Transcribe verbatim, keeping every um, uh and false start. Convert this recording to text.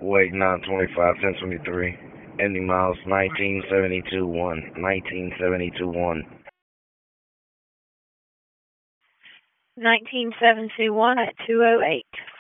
Weight nine twenty-five, ten twenty-three. Ending miles nineteen seventy-two one. nineteen seventy-two one. nineteen seventy-one at two oh eight.